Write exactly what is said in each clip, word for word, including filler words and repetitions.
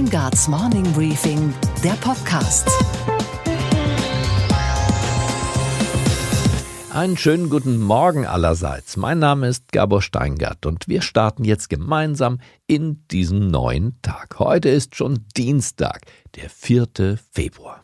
Steingarts Morning Briefing, der Podcast. Einen schönen guten Morgen allerseits. Mein Name ist Gabor Steingart und wir starten jetzt gemeinsam in diesen neuen Tag. Heute ist schon Dienstag, der vierte Februar.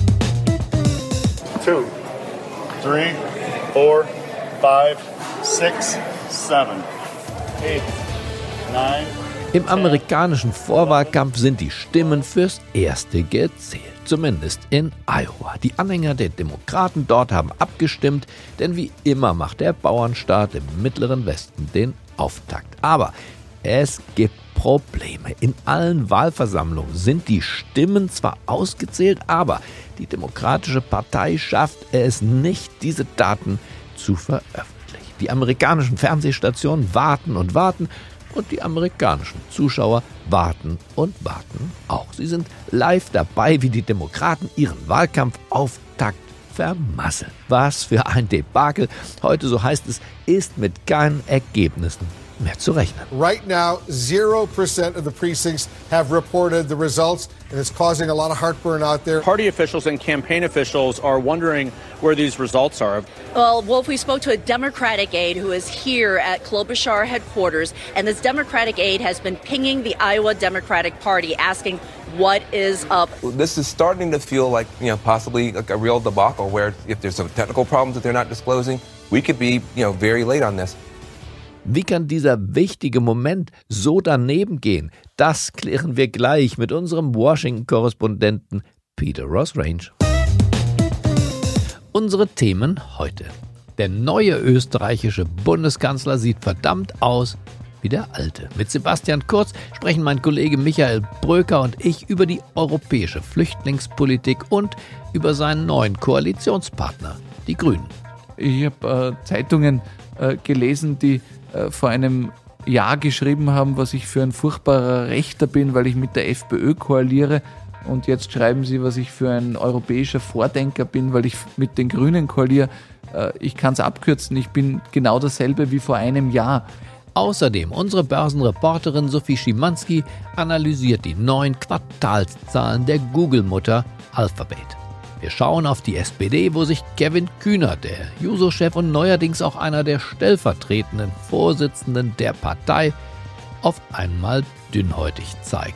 Two, three, four, five, six, seven, eight, nine. Im amerikanischen Vorwahlkampf sind die Stimmen fürs Erste gezählt, zumindest in Iowa. Die Anhänger der Demokraten dort haben abgestimmt, denn wie immer macht der Bauernstaat im Mittleren Westen den Auftakt. Aber es gibt Probleme. In allen Wahlversammlungen sind die Stimmen zwar ausgezählt, aber die Demokratische Partei schafft es nicht, diese Daten zu veröffentlichen. Die amerikanischen Fernsehstationen warten und warten, und die amerikanischen Zuschauer warten und warten auch. Sie sind live dabei, wie die Demokraten ihren Wahlkampfauftakt vermasseln. Was für ein Debakel. Heute, so heißt es, ist mit keinen Ergebnissen mehr zu rechnen. Right now, zero percent of the precincts have reported the results, and it's causing a lot of heartburn out there. Party officials and campaign officials are wondering where these results are. Well, Wolf, we spoke to a Democratic aide who is here at Klobuchar headquarters, and this Democratic aide has been pinging the Iowa Democratic Party, asking what is up. This is starting to feel like, you know, possibly like a real debacle where if there's some technical problems that they're not disclosing, we could be, you know, very late on this. Wie kann dieser wichtige Moment so daneben gehen? Das klären wir gleich mit unserem Washington-Korrespondenten Peter Ross-Range. Unsere Themen heute. Der neue österreichische Bundeskanzler sieht verdammt aus wie der alte. Mit Sebastian Kurz sprechen mein Kollege Michael Bröker und ich über die europäische Flüchtlingspolitik und über seinen neuen Koalitionspartner, die Grünen. Ich habe äh, Zeitungen äh, gelesen, die äh, vor einem Jahr geschrieben haben, was ich für ein furchtbarer Rechter bin, weil ich mit der FPÖ koaliere. Und jetzt schreiben sie, was ich für ein europäischer Vordenker bin, weil ich mit den Grünen koaliere. Äh, ich kann es abkürzen, ich bin genau dasselbe wie vor einem Jahr. Außerdem unsere Börsenreporterin Sophie Schimanski analysiert die neuen Quartalszahlen der Google-Mutter Alphabet. Wir schauen auf die S P D, wo sich Kevin Kühnert, der Juso-Chef und neuerdings auch einer der stellvertretenden Vorsitzenden der Partei, auf einmal dünnhäutig zeigt.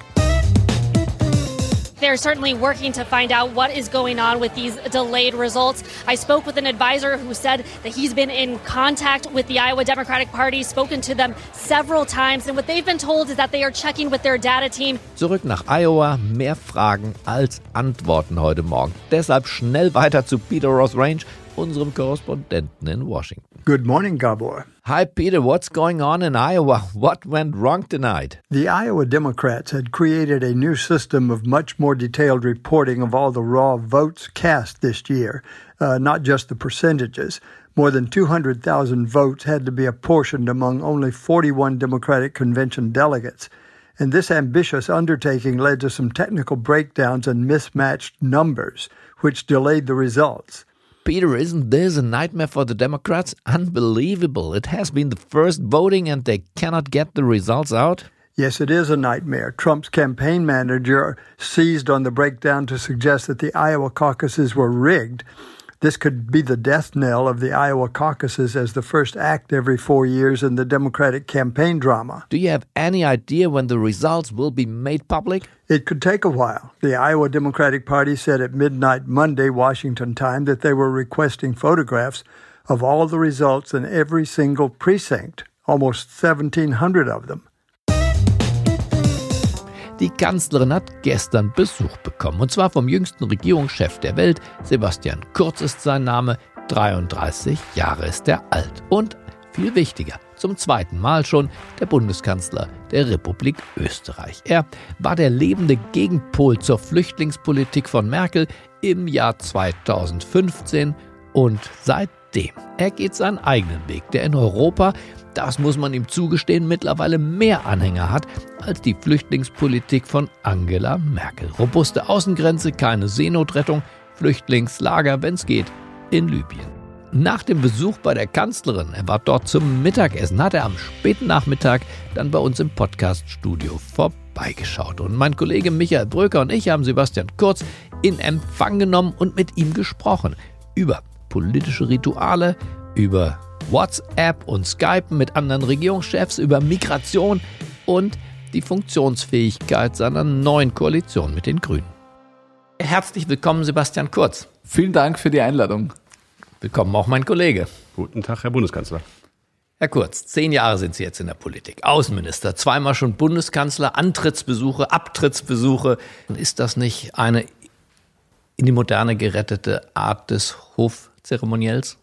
They're certainly working to find out what is going on with these delayed results. I spoke with an advisor who said that he's been in contact with the Iowa Democratic Party, spoken to them several times, and what they've been told is that they are checking with their data team. Zurück nach Iowa, mehr Fragen als Antworten heute Morgen. Deshalb schnell weiter zu Peter Ross-Range, unserem Korrespondenten in Washington. Good morning, Gabor. Hi, Peter. What's going on in Iowa? What went wrong tonight? The Iowa Democrats had created a new system of much more detailed reporting of all the raw votes cast this year, uh, not just the percentages. More than two hundred thousand votes had to be apportioned among only forty-one Democratic Convention delegates. And this ambitious undertaking led to some technical breakdowns and mismatched numbers, which delayed the results. Peter, isn't this a nightmare for the Democrats? Unbelievable. It has been the first voting and they cannot get the results out? Yes, it is a nightmare. Trump's campaign manager seized on the breakdown to suggest that the Iowa caucuses were rigged. This could be the death knell of the Iowa caucuses as the first act every four years in the Democratic campaign drama. Do you have any idea when the results will be made public? It could take a while. The Iowa Democratic Party said at midnight Monday, Washington time, that they were requesting photographs of all the results in every single precinct, almost seventeen hundred of them. Die Kanzlerin hat gestern Besuch bekommen, und zwar vom jüngsten Regierungschef der Welt. Sebastian Kurz ist sein Name, dreiunddreißig Jahre ist er alt. Und viel wichtiger, zum zweiten Mal schon der Bundeskanzler der Republik Österreich. Er war der lebende Gegenpol zur Flüchtlingspolitik von Merkel im Jahr zweitausendfünfzehn und seitdem. Er geht seinen eigenen Weg, der in Europa, das muss man ihm zugestehen, mittlerweile mehr Anhänger hat als die Flüchtlingspolitik von Angela Merkel. Robuste Außengrenze, keine Seenotrettung, Flüchtlingslager, wenn's geht, in Libyen. Nach dem Besuch bei der Kanzlerin, er war dort zum Mittagessen, hat er am späten Nachmittag dann bei uns im Podcast-Studio vorbeigeschaut. Und mein Kollege Michael Bröker und ich haben Sebastian Kurz in Empfang genommen und mit ihm gesprochen. Über politische Rituale, über WhatsApp und Skypen mit anderen Regierungschefs, über Migration und die Funktionsfähigkeit seiner neuen Koalition mit den Grünen. Herzlich willkommen, Sebastian Kurz. Vielen Dank für die Einladung. Willkommen auch mein Kollege. Guten Tag, Herr Bundeskanzler. Herr Kurz, zehn Jahre sind Sie jetzt in der Politik. Außenminister, zweimal schon Bundeskanzler, Antrittsbesuche, Abtrittsbesuche. Ist das nicht eine in die Moderne gerettete Art des Hofzeremoniells?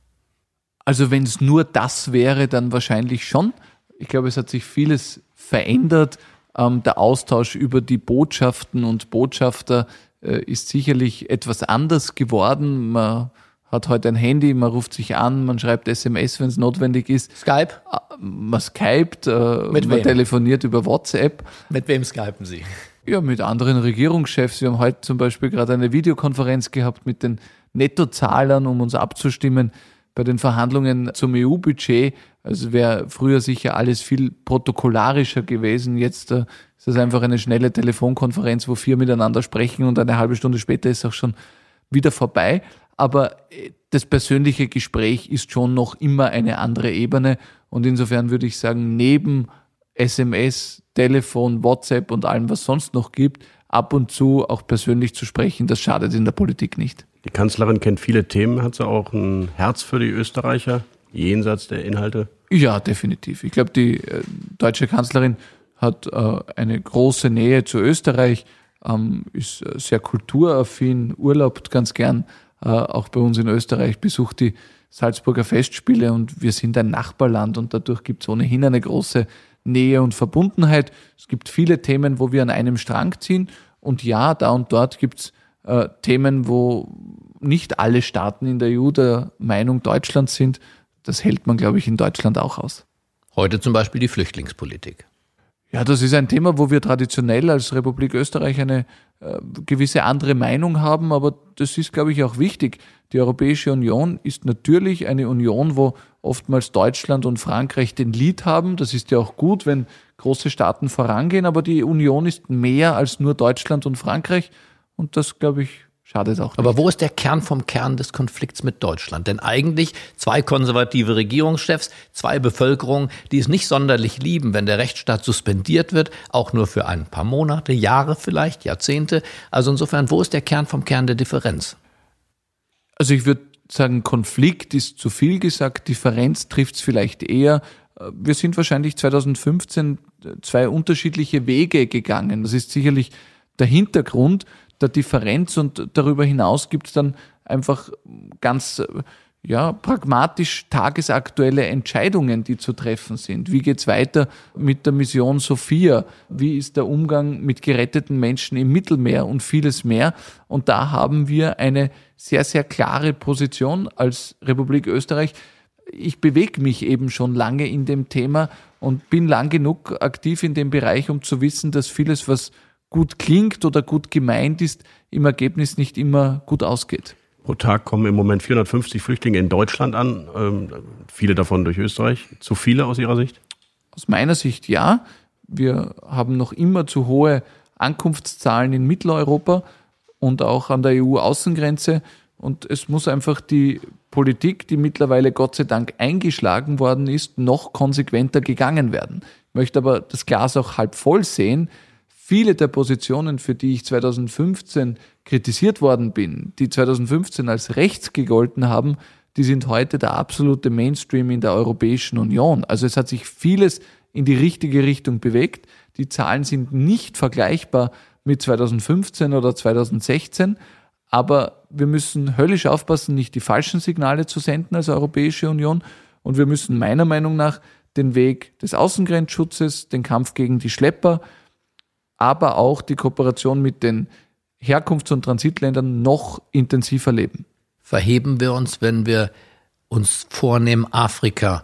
Also wenn es nur das wäre, dann wahrscheinlich schon. Ich glaube, es hat sich vieles verändert. Ähm, der Austausch über die Botschaften und Botschafter äh, ist sicherlich etwas anders geworden. Man hat heute ein Handy, man ruft sich an, man schreibt S M S, wenn es notwendig ist. Skype? Man skypt, äh, mit man wem? telefoniert über WhatsApp. Mit wem skypen Sie? Ja, mit anderen Regierungschefs. Wir haben heute zum Beispiel gerade eine Videokonferenz gehabt mit den Nettozahlern, um uns abzustimmen bei den Verhandlungen zum E U-Budget. Also wäre früher sicher alles viel protokollarischer gewesen. Jetzt äh, ist das einfach eine schnelle Telefonkonferenz, wo vier miteinander sprechen und eine halbe Stunde später ist auch schon wieder vorbei. Aber das persönliche Gespräch ist schon noch immer eine andere Ebene. Und insofern würde ich sagen, neben S M S, Telefon, WhatsApp und allem, was sonst noch gibt, ab und zu auch persönlich zu sprechen, das schadet in der Politik nicht. Die Kanzlerin kennt viele Themen. Hat sie auch ein Herz für die Österreicher, jenseits der Inhalte? Ja, definitiv. Ich glaube, die äh, deutsche Kanzlerin hat äh, eine große Nähe zu Österreich, ähm, ist äh, sehr kulturaffin, urlaubt ganz gern. Äh, auch bei uns in Österreich, besucht die Salzburger Festspiele und wir sind ein Nachbarland und dadurch gibt es ohnehin eine große Nähe und Verbundenheit. Es gibt viele Themen, wo wir an einem Strang ziehen und ja, da und dort gibt es äh, Themen, wo nicht alle Staaten in der E U der Meinung Deutschlands sind. Das hält man, glaube ich, in Deutschland auch aus. Heute zum Beispiel die Flüchtlingspolitik. Ja, das ist ein Thema, wo wir traditionell als Republik Österreich eine äh, gewisse andere Meinung haben, aber das ist, glaube ich, auch wichtig. Die Europäische Union ist natürlich eine Union, wo oftmals Deutschland und Frankreich den Lead haben. Das ist ja auch gut, wenn große Staaten vorangehen, aber die Union ist mehr als nur Deutschland und Frankreich und das, glaube ich, schadet auch nicht. Aber wo ist der Kern vom Kern des Konflikts mit Deutschland? Denn eigentlich zwei konservative Regierungschefs, zwei Bevölkerungen, die es nicht sonderlich lieben, wenn der Rechtsstaat suspendiert wird, auch nur für ein paar Monate, Jahre vielleicht, Jahrzehnte. Also insofern, wo ist der Kern vom Kern der Differenz? Also ich würde sagen, Konflikt ist zu viel gesagt, Differenz trifft es vielleicht eher. Wir sind wahrscheinlich zweitausendfünfzehn zwei unterschiedliche Wege gegangen. Das ist sicherlich der Hintergrund der Differenz und darüber hinaus gibt es dann einfach ganz ja, pragmatisch tagesaktuelle Entscheidungen, die zu treffen sind. Wie geht's weiter mit der Mission Sophia? Wie ist der Umgang mit geretteten Menschen im Mittelmeer und vieles mehr? Und da haben wir eine sehr, sehr klare Position als Republik Österreich. Ich bewege mich eben schon lange in dem Thema und bin lang genug aktiv in dem Bereich, um zu wissen, dass vieles, was gut klingt oder gut gemeint ist, im Ergebnis nicht immer gut ausgeht. Pro Tag kommen im Moment vierhundertfünfzig Flüchtlinge in Deutschland an, ähm, viele davon durch Österreich. Zu viele aus Ihrer Sicht? Aus meiner Sicht ja. Wir haben noch immer zu hohe Ankunftszahlen in Mitteleuropa und auch an der E U-Außengrenze. Und es muss einfach die Politik, die mittlerweile Gott sei Dank eingeschlagen worden ist, noch konsequenter gegangen werden. Ich möchte aber das Glas auch halb voll sehen. Viele der Positionen, für die ich zweitausendfünfzehn kritisiert worden bin, die zweitausendfünfzehn als rechts gegolten haben, die sind heute der absolute Mainstream in der Europäischen Union. Also es hat sich vieles in die richtige Richtung bewegt. Die Zahlen sind nicht vergleichbar mit zweitausendfünfzehn oder zweitausendsechzehn, aber wir müssen höllisch aufpassen, nicht die falschen Signale zu senden als Europäische Union und wir müssen meiner Meinung nach den Weg des Außengrenzschutzes, den Kampf gegen die Schlepper, aber auch die Kooperation mit den Herkunfts- und Transitländern noch intensiver leben. Verheben wir uns, wenn wir uns vornehmen, Afrika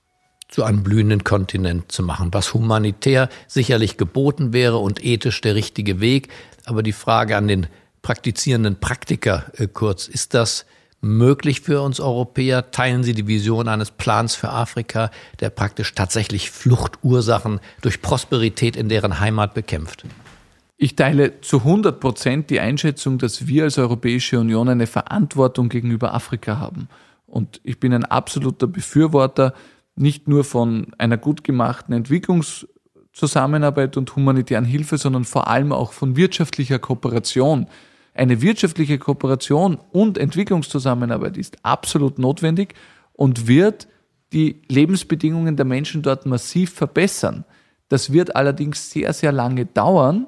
zu einem blühenden Kontinent zu machen, was humanitär sicherlich geboten wäre und ethisch der richtige Weg. Aber die Frage an den praktizierenden Praktiker äh, kurz, ist das möglich für uns Europäer? Teilen Sie die Vision eines Plans für Afrika, der praktisch tatsächlich Fluchtursachen durch Prosperität in deren Heimat bekämpft? Ich teile zu hundert Prozent die Einschätzung, dass wir als Europäische Union eine Verantwortung gegenüber Afrika haben. Und ich bin ein absoluter Befürworter nicht nur von einer gut gemachten Entwicklungszusammenarbeit und humanitären Hilfe, sondern vor allem auch von wirtschaftlicher Kooperation. Eine wirtschaftliche Kooperation und Entwicklungszusammenarbeit ist absolut notwendig und wird die Lebensbedingungen der Menschen dort massiv verbessern. Das wird allerdings sehr, sehr lange dauern.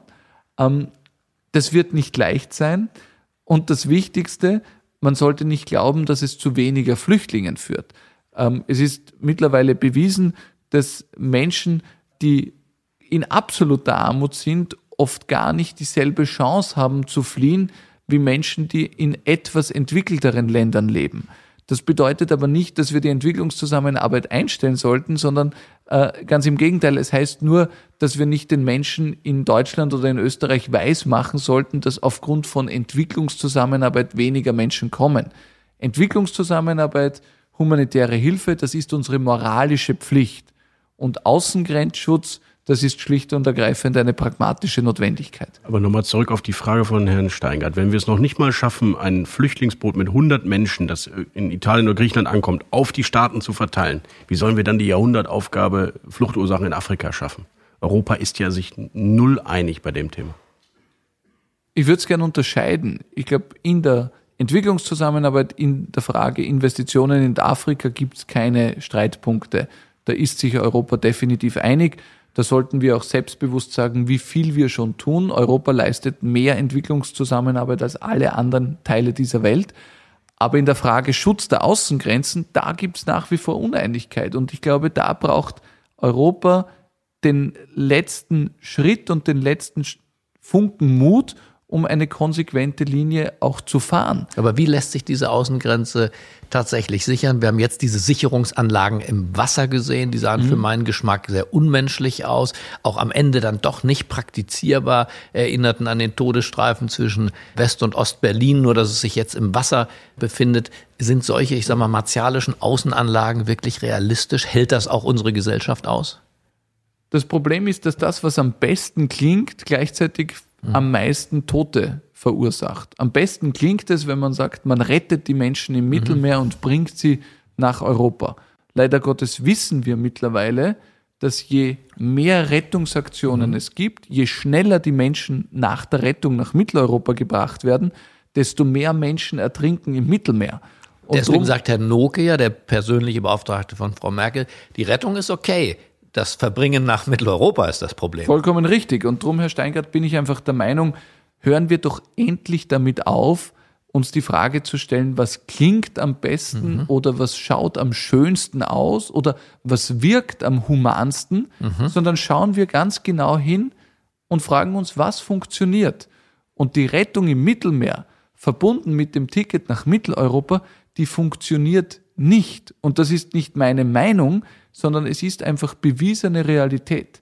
Das wird nicht leicht sein. Und das Wichtigste, man sollte nicht glauben, dass es zu weniger Flüchtlingen führt. Es ist mittlerweile bewiesen, dass Menschen, die in absoluter Armut sind, oft gar nicht dieselbe Chance haben zu fliehen, wie Menschen, die in etwas entwickelteren Ländern leben. Das bedeutet aber nicht, dass wir die Entwicklungszusammenarbeit einstellen sollten, sondern äh, ganz im Gegenteil. Es heißt nur, dass wir nicht den Menschen in Deutschland oder in Österreich weismachen sollten, dass aufgrund von Entwicklungszusammenarbeit weniger Menschen kommen. Entwicklungszusammenarbeit, humanitäre Hilfe, das ist unsere moralische Pflicht. Und Außengrenzschutz, das ist schlicht und ergreifend eine pragmatische Notwendigkeit. Aber nochmal zurück auf die Frage von Herrn Steingart. Wenn wir es noch nicht mal schaffen, ein Flüchtlingsboot mit hundert Menschen, das in Italien oder Griechenland ankommt, auf die Staaten zu verteilen, wie sollen wir dann die Jahrhundertaufgabe Fluchtursachen in Afrika schaffen? Europa ist ja sich null einig bei dem Thema. Ich würde es gerne unterscheiden. Ich glaube, in der Entwicklungszusammenarbeit, in der Frage Investitionen in Afrika gibt es keine Streitpunkte. Da ist sich Europa definitiv einig. Da sollten wir auch selbstbewusst sagen, wie viel wir schon tun. Europa leistet mehr Entwicklungszusammenarbeit als alle anderen Teile dieser Welt. Aber in der Frage Schutz der Außengrenzen, da gibt es nach wie vor Uneinigkeit. Und ich glaube, da braucht Europa den letzten Schritt und den letzten Funken Mut, um eine konsequente Linie auch zu fahren. Aber wie lässt sich diese Außengrenze tatsächlich sichern? Wir haben jetzt diese Sicherungsanlagen im Wasser gesehen, die sahen mhm. für meinen Geschmack sehr unmenschlich aus, auch am Ende dann doch nicht praktizierbar, erinnerten an den Todesstreifen zwischen West- und Ost-Berlin, nur dass es sich jetzt im Wasser befindet. Sind solche, ich sag mal, martialischen Außenanlagen wirklich realistisch? Hält das auch unsere Gesellschaft aus? Das Problem ist, dass das, was am besten klingt, gleichzeitig mhm. am meisten Tote verursacht. Am besten klingt es, wenn man sagt, man rettet die Menschen im Mittelmeer mhm. und bringt sie nach Europa. Leider Gottes wissen wir mittlerweile, dass je mehr Rettungsaktionen mhm. es gibt, je schneller die Menschen nach der Rettung nach Mitteleuropa gebracht werden, desto mehr Menschen ertrinken im Mittelmeer. Und deswegen drum, sagt Herr Noke, ja, der persönliche Beauftragte von Frau Merkel, die Rettung ist okay. Das Verbringen nach Mitteleuropa ist das Problem. Vollkommen richtig. Und darum, Herr Steingart, bin ich einfach der Meinung, hören wir doch endlich damit auf, uns die Frage zu stellen, was klingt am besten mhm. oder was schaut am schönsten aus oder was wirkt am humansten, mhm. sondern schauen wir ganz genau hin und fragen uns, was funktioniert. Und die Rettung im Mittelmeer, verbunden mit dem Ticket nach Mitteleuropa, die funktioniert nicht. Und das ist nicht meine Meinung, sondern es ist einfach bewiesene Realität.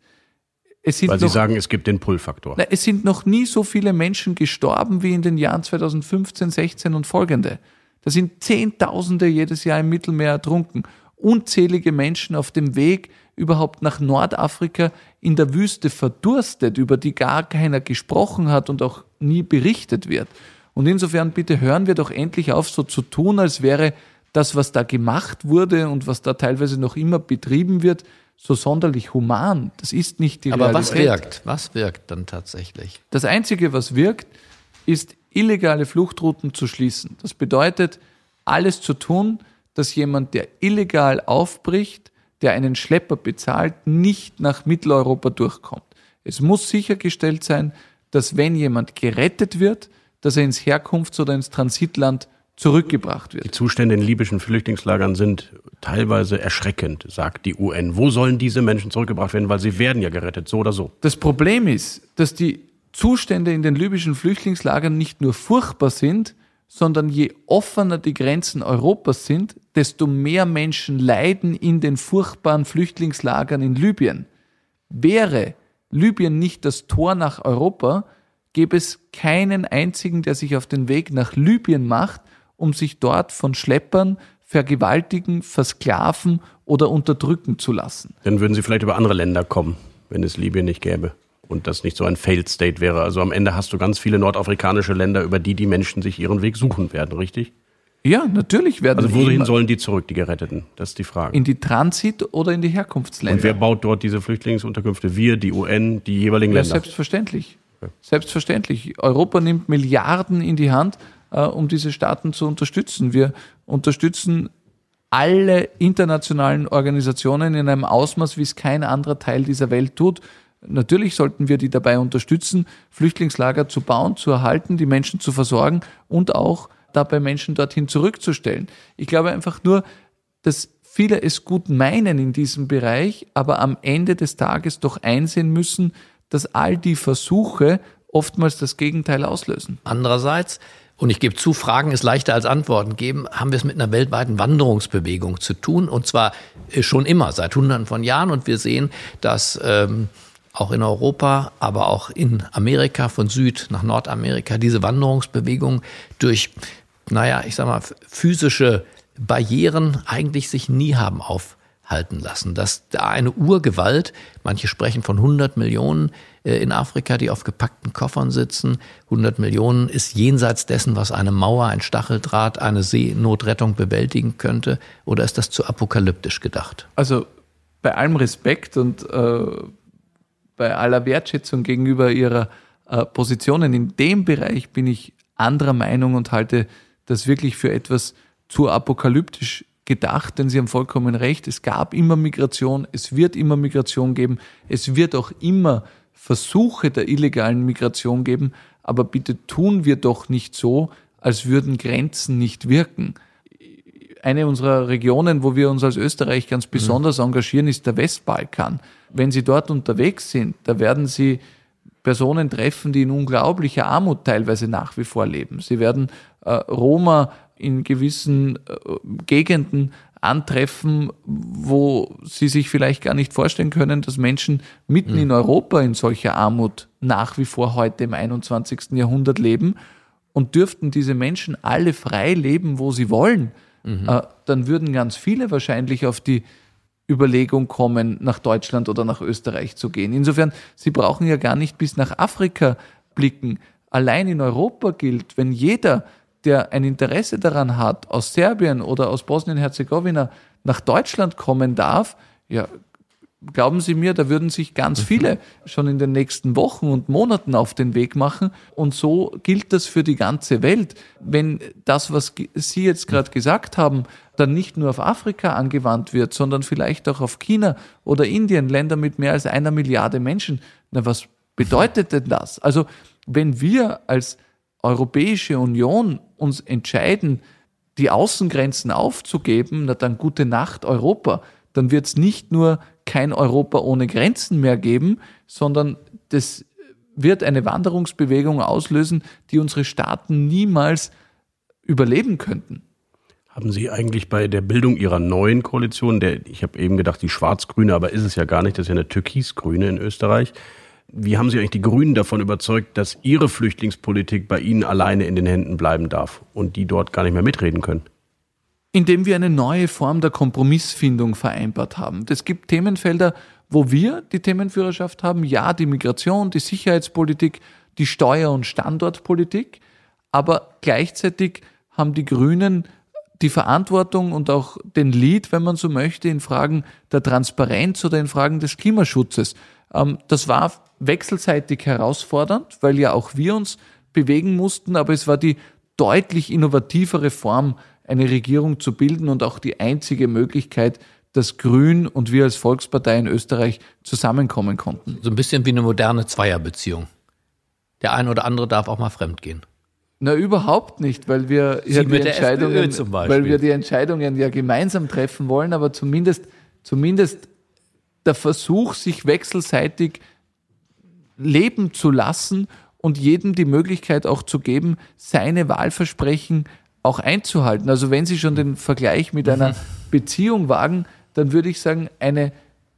Es sind Weil Sie noch, sagen, es gibt den Pull-Faktor. Na, es sind noch nie so viele Menschen gestorben wie in den Jahren zweitausendfünfzehn, sechzehn und folgende. Da sind Zehntausende jedes Jahr im Mittelmeer ertrunken. Unzählige Menschen auf dem Weg überhaupt nach Nordafrika in der Wüste verdurstet, über die gar keiner gesprochen hat und auch nie berichtet wird. Und insofern bitte hören wir doch endlich auf, so zu tun, als wäre das, was da gemacht wurde und was da teilweise noch immer betrieben wird, so sonderlich human. Das ist nicht die Aber Realität. was wirkt? Was wirkt dann tatsächlich? Das Einzige, was wirkt, ist, illegale Fluchtrouten zu schließen. Das bedeutet, alles zu tun, dass jemand, der illegal aufbricht, der einen Schlepper bezahlt, nicht nach Mitteleuropa durchkommt. Es muss sichergestellt sein, dass wenn jemand gerettet wird, dass er ins Herkunfts- oder ins Transitland zurückgebracht wird. Die Zustände in libyschen Flüchtlingslagern sind teilweise erschreckend, sagt die U N. Wo sollen diese Menschen zurückgebracht werden? Weil sie werden ja gerettet, so oder so. Das Problem ist, dass die Zustände in den libyschen Flüchtlingslagern nicht nur furchtbar sind, sondern je offener die Grenzen Europas sind, desto mehr Menschen leiden in den furchtbaren Flüchtlingslagern in Libyen. Wäre Libyen nicht das Tor nach Europa, gäbe es keinen einzigen, der sich auf den Weg nach Libyen macht, um sich dort von Schleppern vergewaltigen, versklaven oder unterdrücken zu lassen. Dann würden Sie vielleicht über andere Länder kommen, wenn es Libyen nicht gäbe und das nicht so ein Failed State wäre. Also am Ende hast du ganz viele nordafrikanische Länder, über die die Menschen sich ihren Weg suchen werden, richtig? Ja, natürlich werden Also wohin sollen die zurück, die Geretteten? Das ist die Frage. In die Transit- oder in die Herkunftsländer. Und wer baut dort diese Flüchtlingsunterkünfte? Wir, die U N, die jeweiligen ja, Länder? Selbstverständlich. Okay. Selbstverständlich. Europa nimmt Milliarden in die Hand, äh, um diese Staaten zu unterstützen. Wir unterstützen alle internationalen Organisationen in einem Ausmaß, wie es kein anderer Teil dieser Welt tut. Natürlich sollten wir die dabei unterstützen, Flüchtlingslager zu bauen, zu erhalten, die Menschen zu versorgen und auch dabei Menschen dorthin zurückzustellen. Ich glaube einfach nur, dass viele es gut meinen in diesem Bereich, aber am Ende des Tages doch einsehen müssen, dass all die Versuche oftmals das Gegenteil auslösen. Andererseits, und ich gebe zu, Fragen ist leichter als Antworten geben, haben wir es mit einer weltweiten Wanderungsbewegung zu tun, und zwar schon immer, seit Hunderten von Jahren. Und wir sehen, dass ähm, auch in Europa, aber auch in Amerika, von Süd nach Nordamerika, diese Wanderungsbewegung durch, naja, ich sag mal, physische Barrieren eigentlich sich nie haben aufhalten lassen. Dass da eine Urgewalt, manche sprechen von hundert Millionen in Afrika, die auf gepackten Koffern sitzen. hundert Millionen ist jenseits dessen, was eine Mauer, ein Stacheldraht, eine Seenotrettung bewältigen könnte. Oder ist das zu apokalyptisch gedacht? Also bei allem Respekt und äh, bei aller Wertschätzung gegenüber Ihrer äh, Positionen in dem Bereich bin ich anderer Meinung und halte das wirklich für etwas zu apokalyptisch gedacht, denn Sie haben vollkommen recht. Es gab immer Migration, es wird immer Migration geben, es wird auch immer Versuche der illegalen Migration geben, aber bitte tun wir doch nicht so, als würden Grenzen nicht wirken. Eine unserer Regionen, wo wir uns als Österreich ganz besonders mhm. engagieren, ist der Westbalkan. Wenn Sie dort unterwegs sind, da werden Sie Personen treffen, die in unglaublicher Armut teilweise nach wie vor leben. Sie werden äh, Roma in gewissen äh, Gegenden antreffen, wo sie sich vielleicht gar nicht vorstellen können, dass Menschen mitten mhm. in Europa in solcher Armut nach wie vor heute im einundzwanzigsten Jahrhundert leben. Und dürften diese Menschen alle frei leben, wo sie wollen, mhm. äh, dann würden ganz viele wahrscheinlich auf die Überlegung kommen, nach Deutschland oder nach Österreich zu gehen. Insofern, Sie brauchen ja gar nicht bis nach Afrika blicken. Allein in Europa gilt, wenn jeder, der ein Interesse daran hat, aus Serbien oder aus Bosnien-Herzegowina nach Deutschland kommen darf, ja, glauben Sie mir, da würden sich ganz viele schon in den nächsten Wochen und Monaten auf den Weg machen. Und so gilt das für die ganze Welt. Wenn das, was Sie jetzt gerade gesagt haben, dann nicht nur auf Afrika angewandt wird, sondern vielleicht auch auf China oder Indien, Länder mit mehr als einer Milliarde Menschen, na, was bedeutet denn das? Also, wenn wir als Europäische Union uns entscheiden, die Außengrenzen aufzugeben, na dann gute Nacht Europa. Dann wird es nicht nur kein Europa ohne Grenzen mehr geben, sondern das wird eine Wanderungsbewegung auslösen, die unsere Staaten niemals überleben könnten. Haben Sie eigentlich bei der Bildung Ihrer neuen Koalition, der, ich habe eben gedacht, die schwarz-grüne, aber ist es ja gar nicht, das ist ja eine türkis-grüne in Österreich. Wie haben Sie eigentlich die Grünen davon überzeugt, dass ihre Flüchtlingspolitik bei Ihnen alleine in den Händen bleiben darf und die dort gar nicht mehr mitreden können? Indem wir eine neue Form der Kompromissfindung vereinbart haben. Es gibt Themenfelder, wo wir die Themenführerschaft haben. Ja, die Migration, die Sicherheitspolitik, die Steuer- und Standortpolitik. Aber gleichzeitig haben die Grünen die Verantwortung und auch den Lead, wenn man so möchte, in Fragen der Transparenz oder in Fragen des Klimaschutzes. Das war wechselseitig herausfordernd, weil ja auch wir uns bewegen mussten, aber es war die deutlich innovativere Form, eine Regierung zu bilden und auch die einzige Möglichkeit, dass Grün und wir als Volkspartei in Österreich zusammenkommen konnten. So ein bisschen wie eine moderne Zweierbeziehung. Der ein oder andere darf auch mal fremdgehen. Na, überhaupt nicht, weil wir, ja die, Entscheidungen, zum Beispiel. weil wir die Entscheidungen ja gemeinsam treffen wollen, aber zumindest, zumindest der Versuch, sich wechselseitig leben zu lassen und jedem die Möglichkeit auch zu geben, seine Wahlversprechen auch einzuhalten. Also wenn Sie schon den Vergleich mit einer Beziehung wagen, dann würde ich sagen, eine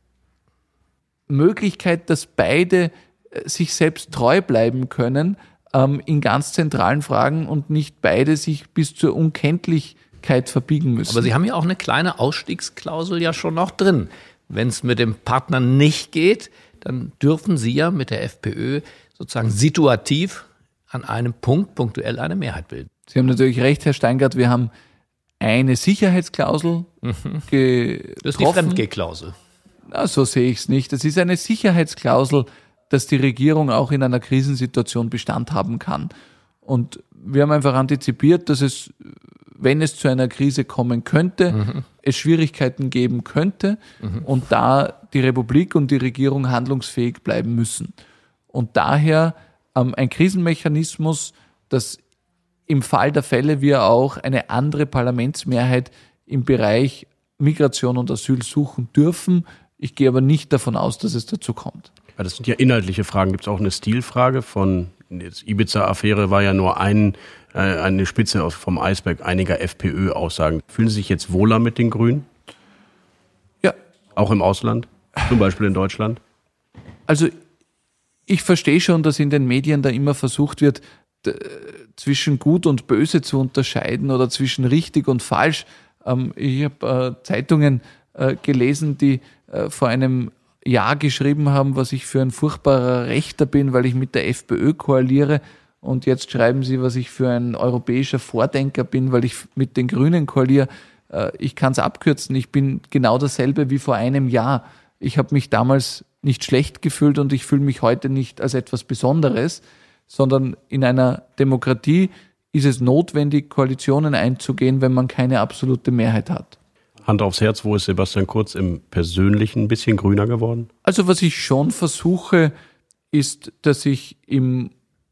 Möglichkeit, dass beide sich selbst treu bleiben können, ähm, in ganz zentralen Fragen und nicht beide sich bis zur Unkenntlichkeit verbiegen müssen. Aber Sie haben ja auch eine kleine Ausstiegsklausel ja schon noch drin. Wenn es mit dem Partner nicht geht, dann dürfen Sie ja mit der FPÖ sozusagen situativ an einem Punkt punktuell eine Mehrheit bilden. Sie haben natürlich recht, Herr Steingart, wir haben eine Sicherheitsklausel mhm. getroffen. Das ist die Fremdgehklausel. Na, so sehe ich es nicht. Das ist eine Sicherheitsklausel, dass die Regierung auch in einer Krisensituation Bestand haben kann. Und wir haben einfach antizipiert, dass es, wenn es zu einer Krise kommen könnte, mhm. es Schwierigkeiten geben könnte mhm. und da die Republik und die Regierung handlungsfähig bleiben müssen. Und daher ähm, ein Krisenmechanismus, das im Fall der Fälle wir auch eine andere Parlamentsmehrheit im Bereich Migration und Asyl suchen dürfen. Ich gehe aber nicht davon aus, dass es dazu kommt. Ja, das sind ja inhaltliche Fragen. Gibt es auch eine Stilfrage von, die Ibiza-Affäre war ja nur ein, äh, eine Spitze vom Eisberg einiger FPÖ-Aussagen. Fühlen Sie sich jetzt wohler mit den Grünen? Ja. Auch im Ausland? Zum Beispiel in Deutschland? Also ich verstehe schon, dass in den Medien da immer versucht wird, d- zwischen gut und böse zu unterscheiden oder zwischen richtig und falsch. Ähm, ich habe äh, Zeitungen äh, gelesen, die äh, vor einem Jahr geschrieben haben, was ich für ein furchtbarer Rechter bin, weil ich mit der FPÖ koaliere. Und jetzt schreiben sie, was ich für ein europäischer Vordenker bin, weil ich mit den Grünen koaliere. Äh, ich kann es abkürzen, ich bin genau dasselbe wie vor einem Jahr. Ich habe mich damals nicht schlecht gefühlt und ich fühle mich heute nicht als etwas Besonderes, sondern in einer Demokratie ist es notwendig, Koalitionen einzugehen, wenn man keine absolute Mehrheit hat. Hand aufs Herz, wo ist Sebastian Kurz im Persönlichen ein bisschen grüner geworden? Also was ich schon versuche, ist, dass ich im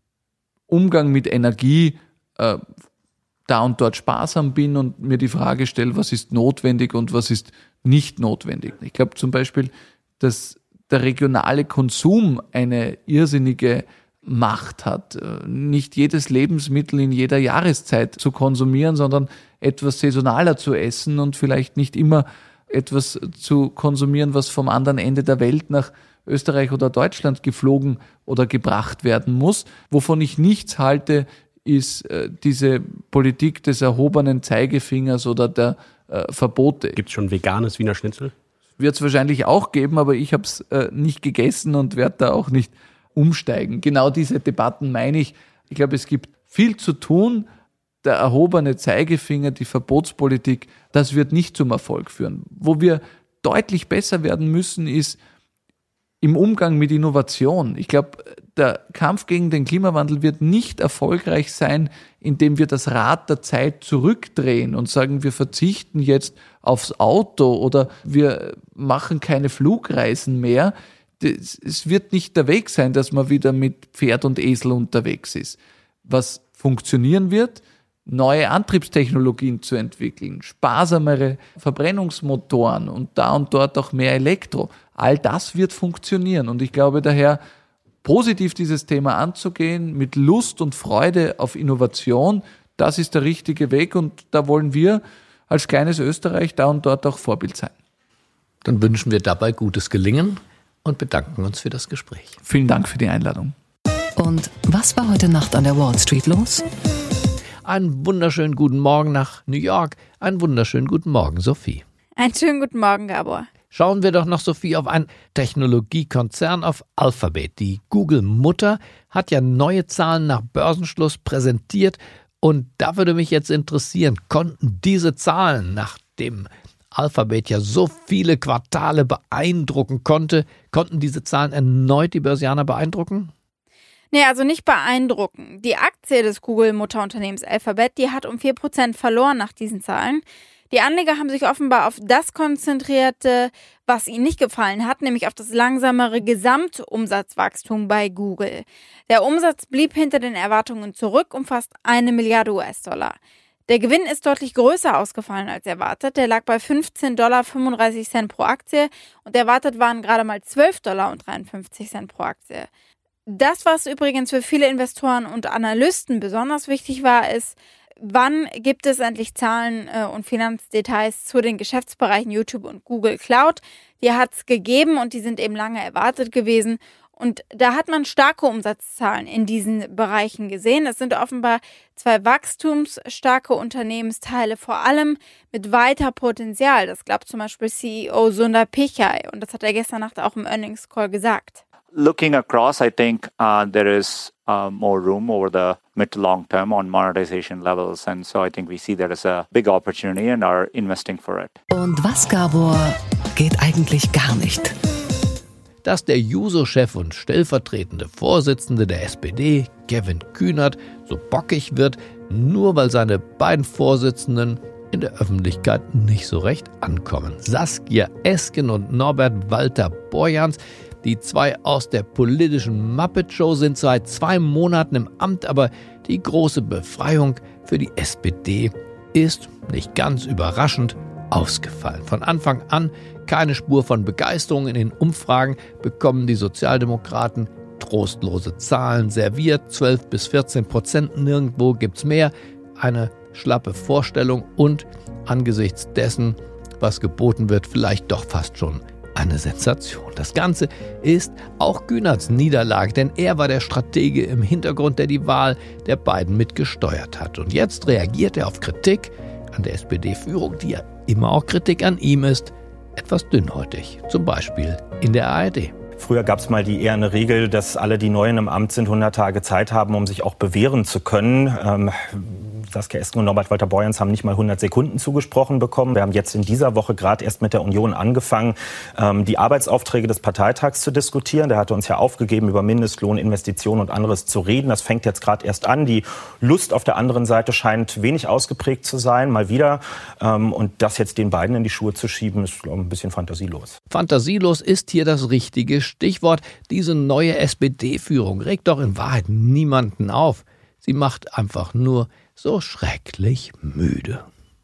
Umgang mit Energie äh, da und dort sparsam bin und mir die Frage stelle, was ist notwendig und was ist nicht notwendig. Ich glaube zum Beispiel, dass der regionale Konsum eine irrsinnige Macht hat. Nicht jedes Lebensmittel in jeder Jahreszeit zu konsumieren, sondern etwas saisonaler zu essen und vielleicht nicht immer etwas zu konsumieren, was vom anderen Ende der Welt nach Österreich oder Deutschland geflogen oder gebracht werden muss. Wovon ich nichts halte, ist äh, diese Politik des erhobenen Zeigefingers oder der äh, Verbote. Gibt es schon veganes Wiener Schnitzel? Wird es wahrscheinlich auch geben, aber ich habe es äh, nicht gegessen und werde da auch nicht umsteigen. Genau diese Debatten meine ich. Ich glaube, es gibt viel zu tun. Der erhobene Zeigefinger, die Verbotspolitik, das wird nicht zum Erfolg führen. Wo wir deutlich besser werden müssen, ist im Umgang mit Innovation. Ich glaube, der Kampf gegen den Klimawandel wird nicht erfolgreich sein, indem wir das Rad der Zeit zurückdrehen und sagen, wir verzichten jetzt aufs Auto oder wir machen keine Flugreisen mehr. Es wird nicht der Weg sein, dass man wieder mit Pferd und Esel unterwegs ist. Was funktionieren wird, neue Antriebstechnologien zu entwickeln, sparsamere Verbrennungsmotoren und da und dort auch mehr Elektro. All das wird funktionieren und ich glaube daher, positiv dieses Thema anzugehen, mit Lust und Freude auf Innovation, das ist der richtige Weg und da wollen wir als kleines Österreich da und dort auch Vorbild sein. Dann wünschen wir dabei gutes Gelingen und bedanken uns für das Gespräch. Vielen Dank für die Einladung. Und was war heute Nacht an der Wall Street los? Einen wunderschönen guten Morgen nach New York. Einen wunderschönen guten Morgen, Sophie. Einen schönen guten Morgen, Gabor. Schauen wir doch noch, Sophie, auf einen Technologiekonzern, auf Alphabet. Die Google-Mutter hat ja neue Zahlen nach Börsenschluss präsentiert. Und da würde mich jetzt interessieren, konnten diese Zahlen, nachdem Alphabet ja so viele Quartale beeindrucken konnte, konnten diese Zahlen erneut die Börsianer beeindrucken? Nee, also nicht beeindrucken. Die Aktie des Google-Mutterunternehmens Alphabet, die hat um vier Prozent verloren nach diesen Zahlen. Die Anleger haben sich offenbar auf das konzentriert, was ihnen nicht gefallen hat, nämlich auf das langsamere Gesamtumsatzwachstum bei Google. Der Umsatz blieb hinter den Erwartungen zurück um fast eine Milliarde U S-Dollar. Der Gewinn ist deutlich größer ausgefallen als erwartet. Der lag bei fünfzehn Komma fünfunddreißig Dollar pro Aktie und erwartet waren gerade mal zwölf Komma dreiundfünfzig Dollar pro Aktie. Das, was übrigens für viele Investoren und Analysten besonders wichtig war, ist, wann gibt es endlich Zahlen äh, und Finanzdetails zu den Geschäftsbereichen YouTube und Google Cloud? Die hat es gegeben und die sind eben lange erwartet gewesen. Und da hat man starke Umsatzzahlen in diesen Bereichen gesehen. Es sind offenbar zwei wachstumsstarke Unternehmensteile, vor allem mit weiter Potenzial. Das glaubt zum Beispiel C E O Sundar Pichai. Und das hat er gestern Nacht auch im Earnings Call gesagt. Looking across, I think uh, there is uh, more room over the mid to long term on monetization levels. And so I think we see that as a big opportunity and are investing for it. Und was, Gabor, geht eigentlich gar nicht? Dass der Juso-Chef und stellvertretende Vorsitzende der S P D, Kevin Kühnert, so bockig wird, nur weil seine beiden Vorsitzenden in der Öffentlichkeit nicht so recht ankommen. Saskia Esken und Norbert Walter Borjans, die zwei aus der politischen Muppet-Show, sind seit zwei Monaten im Amt, aber die große Befreiung für die S P D ist, nicht ganz überraschend, ausgefallen. Von Anfang an keine Spur von Begeisterung. In den Umfragen bekommen die Sozialdemokraten trostlose Zahlen serviert. zwölf bis vierzehn Prozent, nirgendwo gibt's mehr. Eine schlappe Vorstellung und angesichts dessen, was geboten wird, vielleicht doch fast schon eine Sensation. Das Ganze ist auch Kühnerts Niederlage, denn er war der Stratege im Hintergrund, der die Wahl der beiden mitgesteuert hat. Und jetzt reagiert er auf Kritik an der S P D-Führung, die ja immer auch Kritik an ihm ist, etwas dünnhäutig, zum Beispiel in der A R D. Früher gab es mal die eherne Regel, dass alle, die neu im Amt sind, hundert Tage Zeit haben, um sich auch bewähren zu können. Ähm, Saskia Esken und Norbert Walter Borjans haben nicht mal hundert Sekunden zugesprochen bekommen. Wir haben jetzt in dieser Woche gerade erst mit der Union angefangen, ähm, die Arbeitsaufträge des Parteitags zu diskutieren. Der hatte uns ja aufgegeben, über Mindestlohn, Investitionen und anderes zu reden. Das fängt jetzt gerade erst an. Die Lust auf der anderen Seite scheint wenig ausgeprägt zu sein, mal wieder. Ähm, und das jetzt den beiden in die Schuhe zu schieben, ist, glaube ich, ein bisschen fantasielos. Fantasielos ist hier das richtige Stichwort. Diese neue S P D-Führung regt doch in Wahrheit niemanden auf. Sie macht einfach nur so schrecklich müde.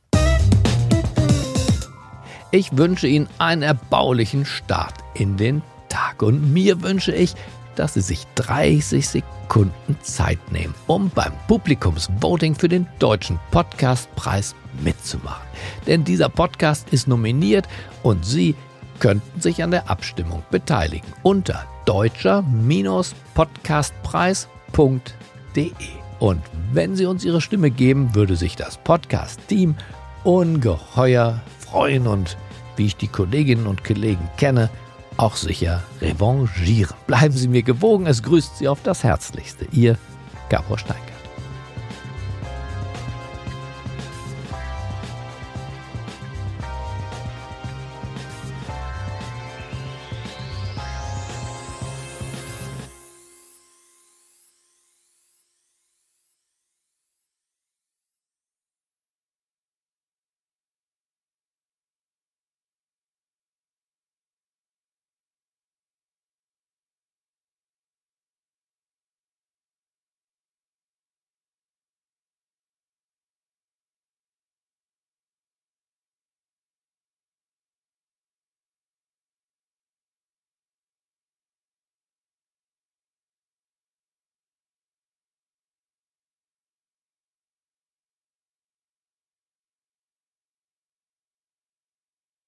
Ich wünsche Ihnen einen erbaulichen Start in den Tag. Und mir wünsche ich, dass Sie sich dreißig Sekunden Zeit nehmen, um beim Publikumsvoting für den Deutschen Podcastpreis mitzumachen. Denn dieser Podcast ist nominiert und Sie könnten sich an der Abstimmung beteiligen unter deutscher Podcastpreis punkt de. Und wenn Sie uns Ihre Stimme geben, würde sich das Podcast-Team ungeheuer freuen und, wie ich die Kolleginnen und Kollegen kenne, auch sicher revanchieren. Bleiben Sie mir gewogen, es grüßt Sie auf das Herzlichste. Ihr Gabor Steingart.